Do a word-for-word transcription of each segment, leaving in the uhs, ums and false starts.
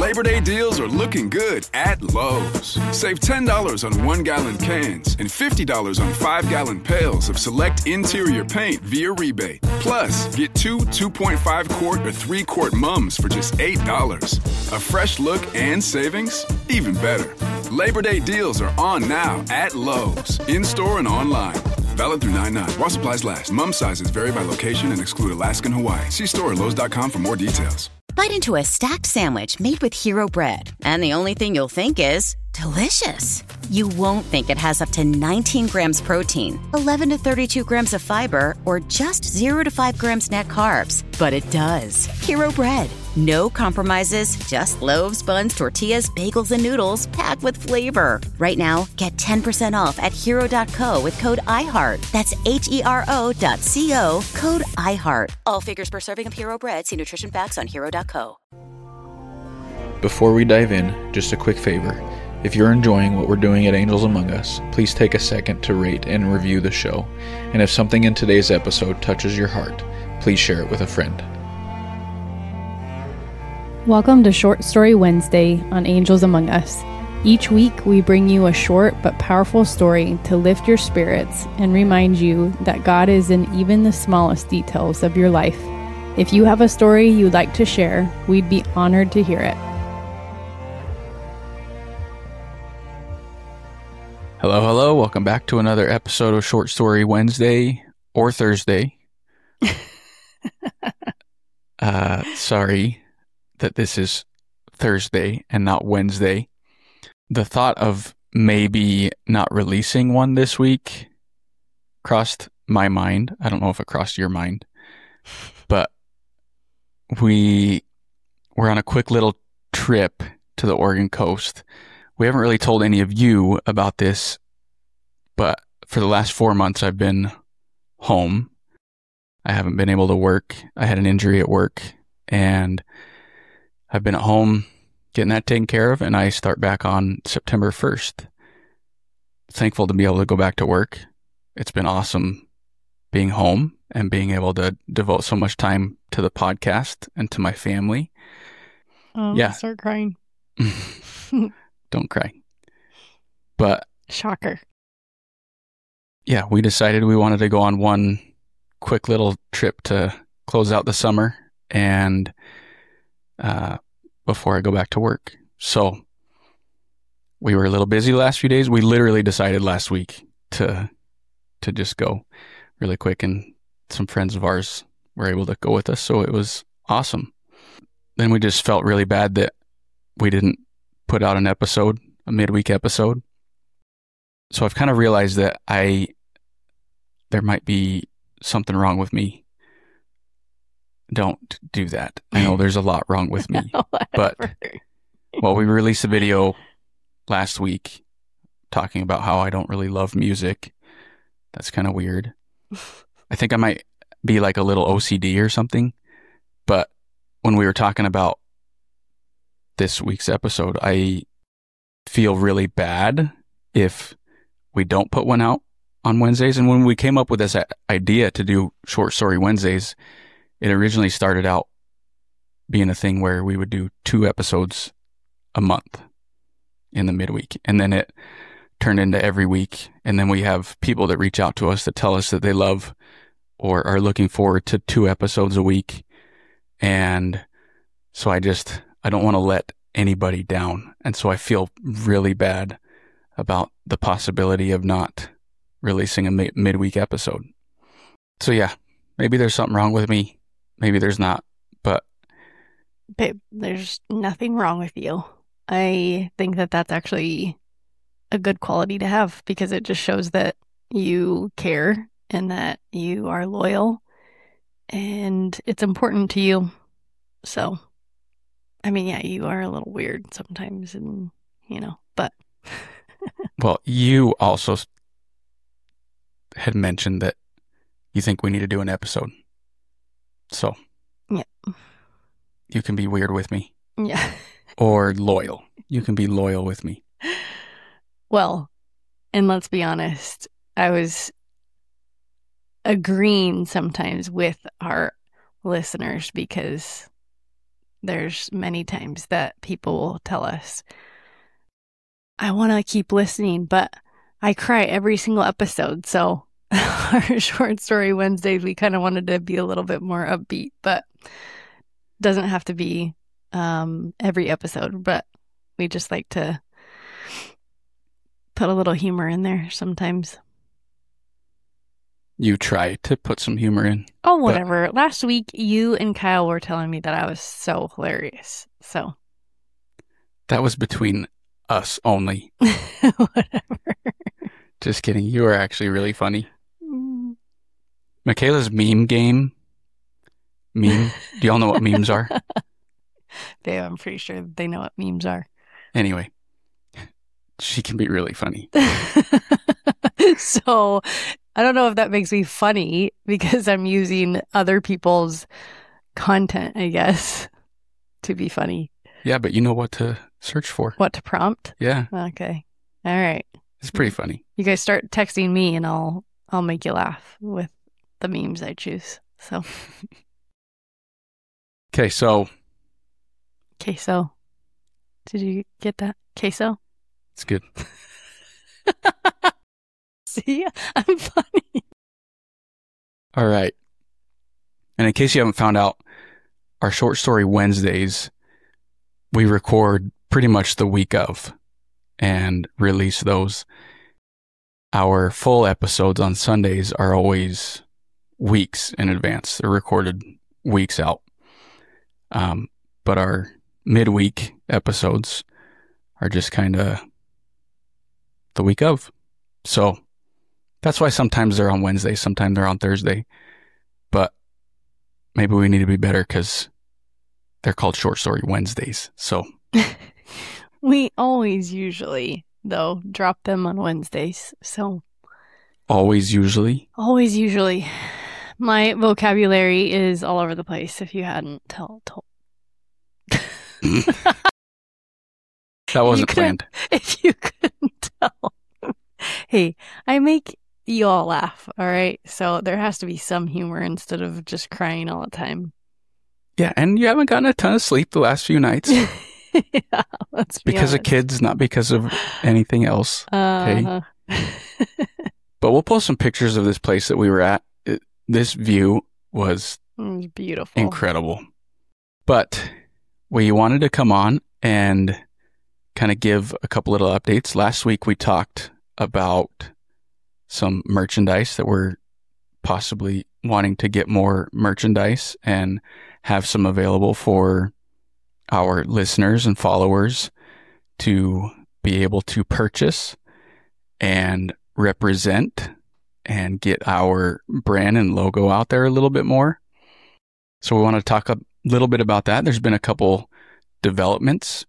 Labor Day deals are looking good at Lowe's. Save ten dollars on one-gallon cans and fifty dollars on five-gallon pails of select interior paint via rebate. Plus, get two two point five quart or three quart mums for just eight dollars. A fresh look and savings? Even better. Labor Day deals are on now at Lowe's, in-store and online. Valid through nine nine. While supplies last. Mum sizes vary by location and exclude Alaska and Hawaii. See store at lowes dot com for more details. Bite into a stacked sandwich made with Hero Bread, and the only thing you'll think is delicious. You won't think it has up to nineteen grams protein, eleven to thirty-two grams of fiber, or just zero to five grams net carbs. But it does. Hero Bread. No compromises, just loaves, buns, tortillas, bagels, and noodles packed with flavor. Right now, get ten percent off at hero dot co with code iHeart. That's H E R O dot C O, code iHeart. All figures per serving of Hero Bread. See nutrition facts on hero dot co. Before we dive in, just a quick favor. If you're enjoying what we're doing at Angels Among Us, please take a second to rate and review the show. And if something in today's episode touches your heart, please share it with a friend. Welcome to Short Story Wednesday on Angels Among Us. Each week we bring you a short but powerful story to lift your spirits and remind you that God is in even the smallest details of your life. If you have a story you'd like to share, we'd be honored to hear it. Hello, hello. Welcome back to another episode of Short Story Wednesday or Thursday. uh, sorry that this is Thursday and not Wednesday. The thought of maybe not releasing one this week crossed my mind. I don't know if it crossed your mind, but we were on a quick little trip to the Oregon coast. We haven't really told any of you about this, but for the last four months I've been home. I haven't been able to work. I had an injury at work, and I've been at home getting that taken care of, and I start back on September first. Thankful to be able to go back to work. It's been awesome being home and being able to devote so much time to the podcast and to my family. Oh, yeah. Start crying. Don't cry. But shocker. Yeah, we decided we wanted to go on one quick little trip to close out the summer and uh, before I go back to work. So we were a little busy the last few days. We literally decided last week to to just go really quick, and some friends of ours were able to go with us. So it was awesome. Then we just felt really bad that we didn't put out an episode, a midweek episode. So I've kind of realized that I, there might be something wrong with me. Don't do that. I know there's a lot wrong with me, but well, we released a video last week talking about how I don't really love music. That's kind of weird. I think I might be like a little O C D or something, but when we were talking about this week's episode, I feel really bad if we don't put one out on Wednesdays. And when we came up with this idea to do Short Story Wednesdays, it originally started out being a thing where we would do two episodes a month in the midweek. And then it turned into every week. And then we have people that reach out to us that tell us that they love or are looking forward to two episodes a week. And so I just, I don't want to let anybody down. And so I feel really bad about the possibility of not releasing a mi- midweek episode. So yeah, maybe there's something wrong with me. Maybe there's not, but. Babe, there's nothing wrong with you. I think that that's actually a good quality to have, because it just shows that you care and that you are loyal and it's important to you. So, I mean, yeah, you are a little weird sometimes, and, you know, but. Well, you also had mentioned that you think we need to do an episode. So. Yeah. You can be weird with me. Yeah. Or loyal. You can be loyal with me. Well, and let's be honest, I was agreeing sometimes with our listeners because there's many times that people will tell us, I want to keep listening, but I cry every single episode. So our Short Story Wednesdays, we kind of wanted to be a little bit more upbeat, but doesn't have to be um, every episode, but we just like to put a little humor in there sometimes. You try to put some humor in. Oh, whatever. But last week, you and Kyle were telling me that I was so hilarious. So that was between us only. Whatever. Just kidding. You are actually really funny. Michaela's meme game. Meme. Do y'all know what memes are? They, I'm pretty sure they know what memes are. Anyway, she can be really funny. So I don't know if that makes me funny because I'm using other people's content, I guess, to be funny. Yeah, but you know what to search for. What to prompt? Yeah. Okay. All right. It's pretty funny. You guys start texting me and I'll I'll make you laugh with the memes I choose. So Okay, so queso. Did you get that? Queso? It's good. See? I'm funny. All right. And in case you haven't found out, our Short Story Wednesdays, we record pretty much the week of and release those. Our full episodes on Sundays are always weeks in advance. They're recorded weeks out. Um, but our midweek episodes are just kind of the week of. So that's why sometimes they're on Wednesday, sometimes they're on Thursday. But maybe we need to be better because they're called Short Story Wednesdays. So we always usually, though, drop them on Wednesdays. So always usually? Always usually. My vocabulary is all over the place if you hadn't tell, told. That wasn't planned. If you couldn't tell. Hey, I make you all laugh, all right? So there has to be some humor instead of just crying all the time. Yeah, and you haven't gotten a ton of sleep the last few nights. Yeah, let's be because honest. of kids, not because of anything else. Uh-huh. Okay. But we'll post some pictures of this place that we were at. It, this view was, it was beautiful. Incredible. But we wanted to come on and kind of give a couple little updates. Last week we talked about some merchandise that we're possibly wanting to get more merchandise and have some available for our listeners and followers to be able to purchase and represent and get our brand and logo out there a little bit more. So we want to talk a little bit about that. There's been a couple developments.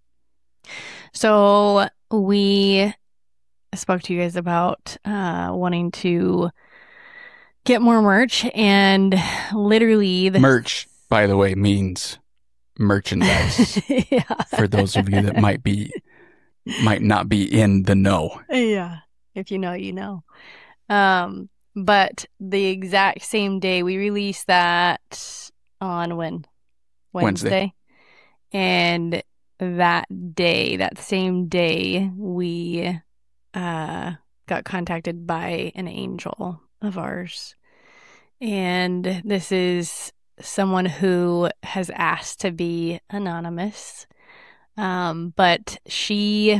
So we spoke to you guys about uh, wanting to get more merch, and literally the merch, by the way, means merchandise. Yeah. For those of you that might be might not be in the know. Yeah. If you know, you know. Um, but the exact same day we released that on when? Wednesday. Wednesday. And that day, that same day, we uh, got contacted by an angel of ours. And this is someone who has asked to be anonymous. Um, but she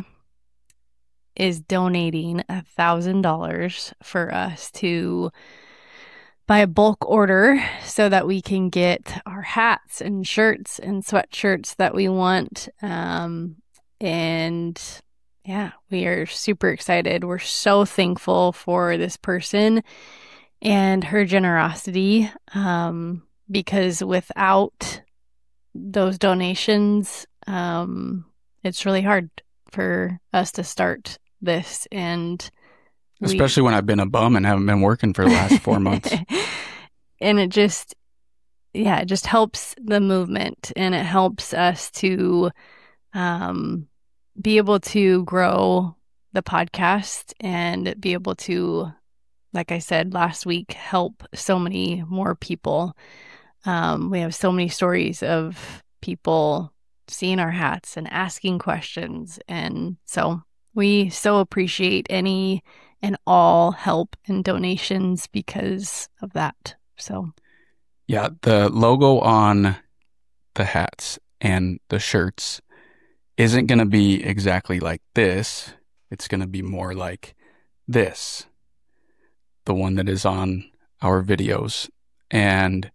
is donating a thousand dollars for us to buy a bulk order so that we can get our hats and shirts and sweatshirts that we want. Um, and yeah, we are super excited. We're so thankful for this person and her generosity, um, because without those donations, um, it's really hard for us to start this. And especially we, when I've been a bum and haven't been working for the last four months. And it just, yeah, it just helps the movement, and it helps us to um, be able to grow the podcast and be able to, like I said last week, help so many more people. Um, we have so many stories of people seeing our hats and asking questions. And so we so appreciate any and all help and donations because of that. So, yeah, the logo on the hats and the shirts isn't going to be exactly like this. It's going to be more like this, the one that is on our videos. And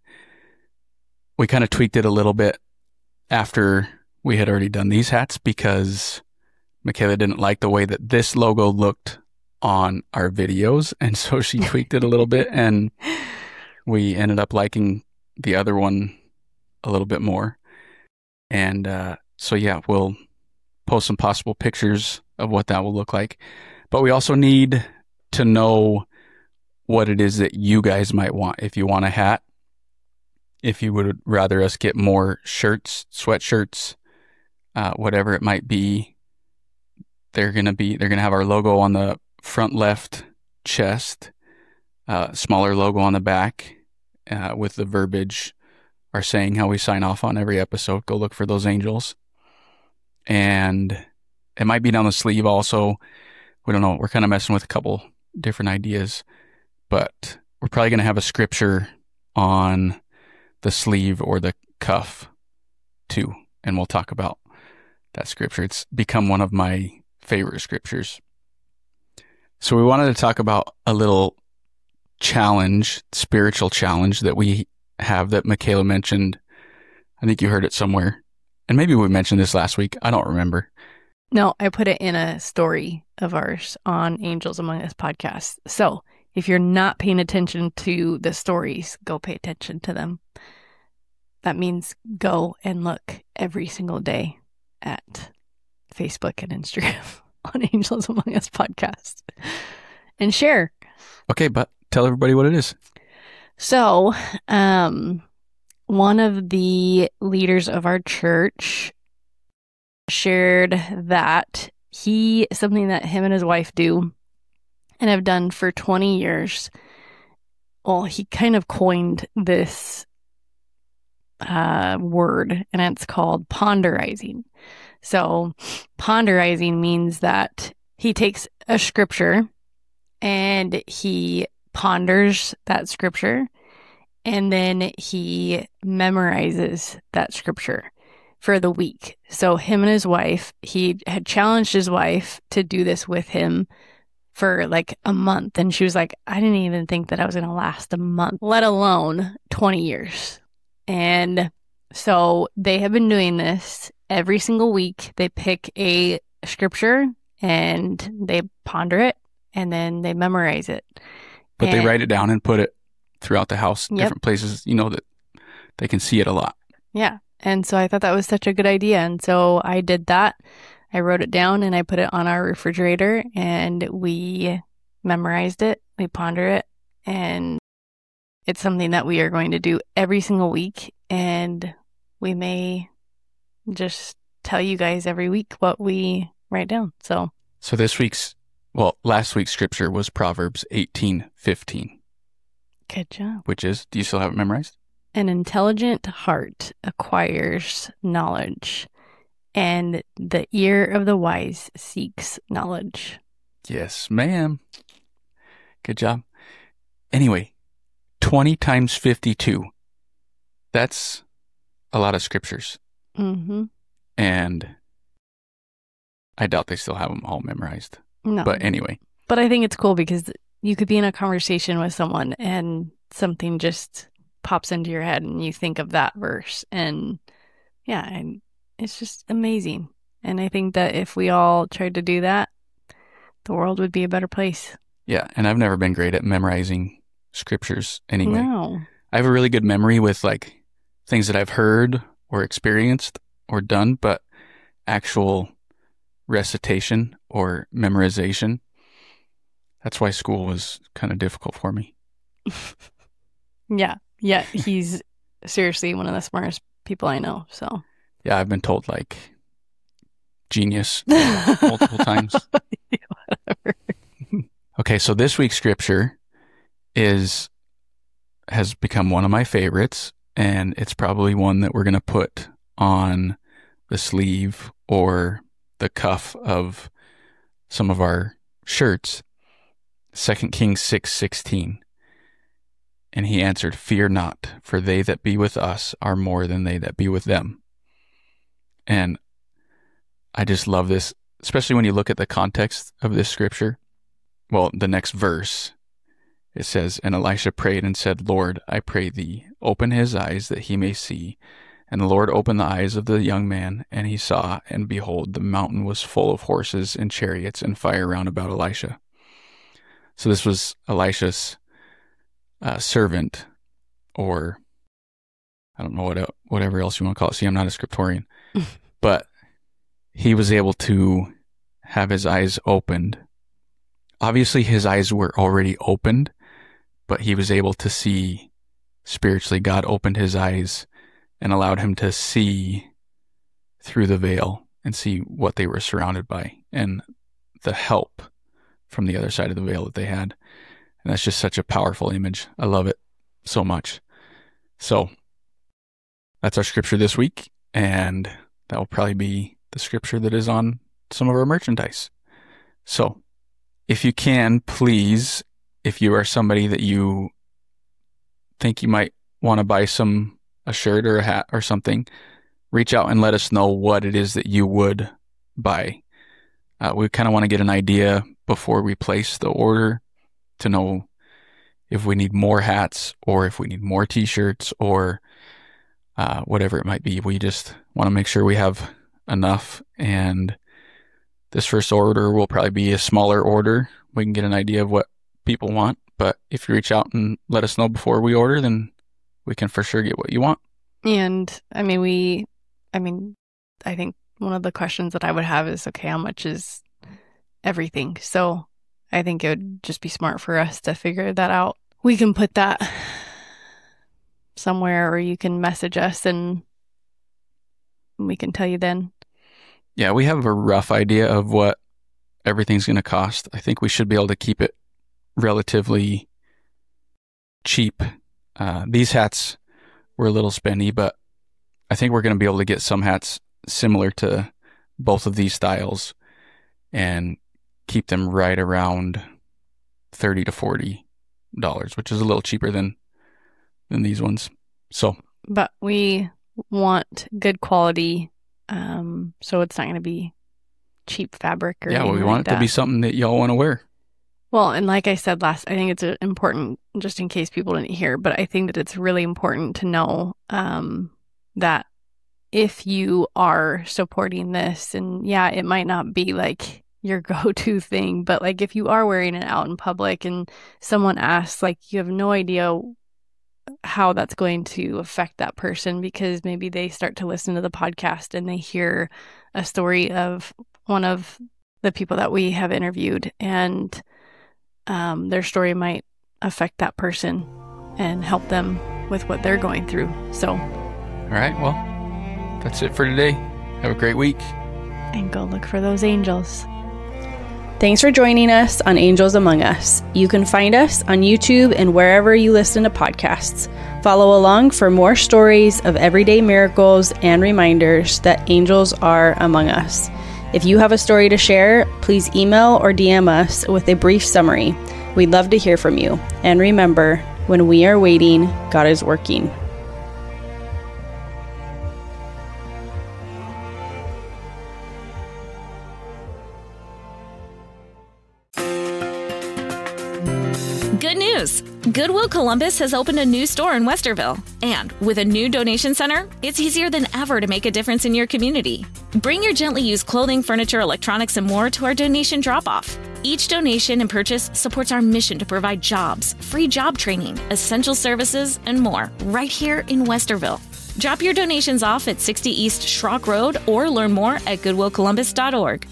we kind of tweaked it a little bit after we had already done these hats because Michaela didn't like the way that this logo looked on our videos. And so she tweaked it a little bit, and we ended up liking the other one a little bit more. And uh, so, yeah, we'll post some possible pictures of what that will look like. But we also need to know what it is that you guys might want. If you want a hat, if you would rather us get more shirts, sweatshirts, uh, whatever it might be, they're going to be, they're going to have our logo on the front left chest, uh, smaller logo on the back, uh, with the verbiage, our saying how we sign off on every episode. Go look for those angels. And it might be down the sleeve also. We don't know. We're kind of messing with a couple different ideas, but we're probably going to have a scripture on the sleeve or the cuff too. And we'll talk about that scripture. It's become one of my favorite scriptures. So we wanted to talk about a little challenge, spiritual challenge that we have that Michaela mentioned. I think you heard it somewhere. And maybe we mentioned this last week. I don't remember. No, I put it in a story of ours on Angels Among Us podcast. So if you're not paying attention to the stories, go pay attention to them. That means go and look every single day at Facebook and Instagram on Angels Among Us podcast and share. Okay, but tell everybody what it is. So, um, one of the leaders of our church shared that he, something that him and his wife do and have done for twenty years. Well, he kind of coined this uh, word, and it's called ponderizing. So ponderizing means that he takes a scripture and he ponders that scripture, and then he memorizes that scripture for the week. So him and his wife, he had challenged his wife to do this with him for like a month. And she was like, I didn't even think that I was going to last a month, let alone twenty years. And so they have been doing this every single week. They pick a scripture and they ponder it, and then they memorize it. But and, they write it down and put it throughout the house, yep. different places, you know, that they can see it a lot. Yeah. And so I thought that was such a good idea. And so I did that. I wrote it down and I put it on our refrigerator, and we memorized it. We ponder it. And it's something that we are going to do every single week. And we may just tell you guys every week what we write down. So, so this week's, well, last week's scripture was Proverbs eighteen fifteen. Good job. Which is, do you still have it memorized? An intelligent heart acquires knowledge, and the ear of the wise seeks knowledge. Yes, ma'am. Good job. Anyway, twenty times fifty-two. That's a lot of scriptures. Mm-hmm. And I doubt they still have them all memorized. No. But anyway. But I think it's cool because you could be in a conversation with someone and something just pops into your head and you think of that verse. And yeah, and it's just amazing. And I think that if we all tried to do that, the world would be a better place. Yeah, and I've never been great at memorizing scriptures anyway. No. I have a really good memory with like things that I've heard or experienced or done, but actual recitation or memorization, that's why school was kind of difficult for me. Yeah. Yeah. He's seriously one of the smartest people I know. So yeah, I've been told like genius multiple times. Whatever. Okay, so this week's scripture is has become one of my favorites, and it's probably one that we're going to put on the sleeve or the cuff of some of our shirts, Second Kings six sixteen. And he answered, "Fear not, for they that be with us are more than they that be with them." And I just love this, especially when you look at the context of this scripture. Well, the next verse, it says, "And Elisha prayed and said, Lord, I pray thee, open his eyes that he may see. And the Lord opened the eyes of the young man, and he saw, and behold, the mountain was full of horses and chariots and fire round about Elisha." So this was Elisha's uh, servant, or I don't know what whatever else you want to call it. See, I'm not a scriptorian. But he was able to have his eyes opened. Obviously, his eyes were already opened, but he was able to see spiritually. God opened his eyes and allowed him to see through the veil and see what they were surrounded by and the help from the other side of the veil that they had. And that's just such a powerful image. I love it so much. So that's our scripture this week, and that will probably be the scripture that is on some of our merchandise. So if you can, please, if you are somebody that you think you might want to buy some a shirt or a hat or something, reach out and let us know what it is that you would buy. Uh, we kind of want to get an idea before we place the order to know if we need more hats or if we need more t-shirts or uh, whatever it might be. We just want to make sure we have enough, and this first order will probably be a smaller order. We can get an idea of what people want, but if you reach out and let us know before we order, then we can for sure get what you want. And I mean, we, I mean, I think one of the questions that I would have is, okay, how much is everything? So I think it would just be smart for us to figure that out. We can put that somewhere, or you can message us and we can tell you then. Yeah, we have a rough idea of what everything's going to cost. I think we should be able to keep it relatively cheap. Uh, these hats were a little spendy, but I think we're going to be able to get some hats similar to both of these styles and keep them right around thirty to forty dollars, which is a little cheaper than than these ones. So, but we want good quality, um, so it's not going to be cheap fabric or yeah, well, we like want it that. to be something that y'all want to wear. Well, and like I said last, I think it's important, just in case people didn't hear, but I think that it's really important to know um, that if you are supporting this, and yeah, it might not be like your go-to thing, but like if you are wearing it out in public and someone asks, like, you have no idea how that's going to affect that person, because maybe they start to listen to the podcast and they hear a story of one of the people that we have interviewed, and um, their story might affect that person and help them with what they're going through. So, all right, well, that's it for today. Have a great week. And go look for those angels. Thanks for joining us on Angels Among Us. You can find us on YouTube and wherever you listen to podcasts. Follow along for more stories of everyday miracles and reminders that angels are among us. If you have a story to share, please email or D M us with a brief summary. We'd love to hear from you. And remember, when we are waiting, God is working. Good news! Goodwill Columbus has opened a new store in Westerville. And with a new donation center, it's easier than ever to make a difference in your community. Bring your gently used clothing, furniture, electronics, and more to our donation drop-off. Each donation and purchase supports our mission to provide jobs, free job training, essential services, and more right here in Westerville. Drop your donations off at sixty East Schrock Road or learn more at goodwill columbus dot org.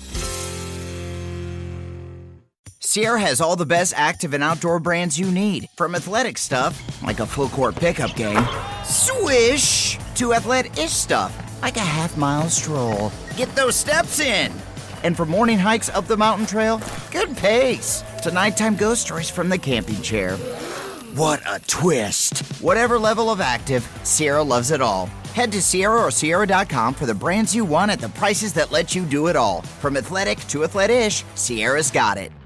Sierra has all the best active and outdoor brands you need. From athletic stuff, like a full court pickup game, swish, to athlete-ish stuff, like a half-mile stroll. Get those steps in. And for morning hikes up the mountain trail, good pace. To nighttime ghost stories from the camping chair. What a twist. Whatever level of active, Sierra loves it all. Head to Sierra or Sierra dot com for the brands you want at the prices that let you do it all. From athletic to athlete-ish, Sierra's got it.